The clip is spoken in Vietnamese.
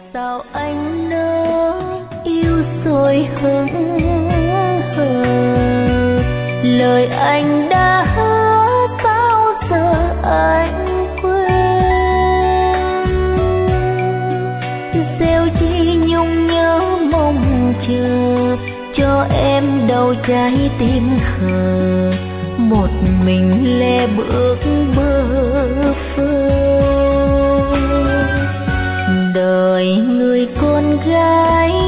sao anh nỡ yêu rồi hững hờ, lời anh đã hát bao giờ anh quên, gieo chi nhung nhớ mong chờ cho em đau trái tim khờ, một mình lê bước bơ phơ. Đời người con gái